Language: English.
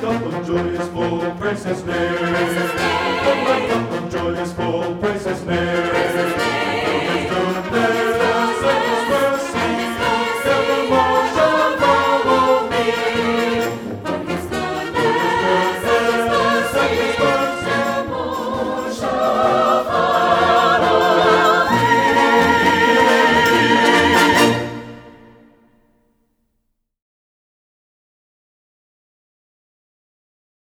cup of joy is full, praise His name. But my cup of joy is full.